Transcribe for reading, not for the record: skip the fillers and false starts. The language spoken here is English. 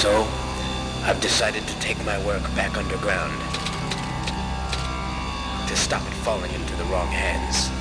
So, I've decided to take my work back underground to stop it falling into the wrong hands.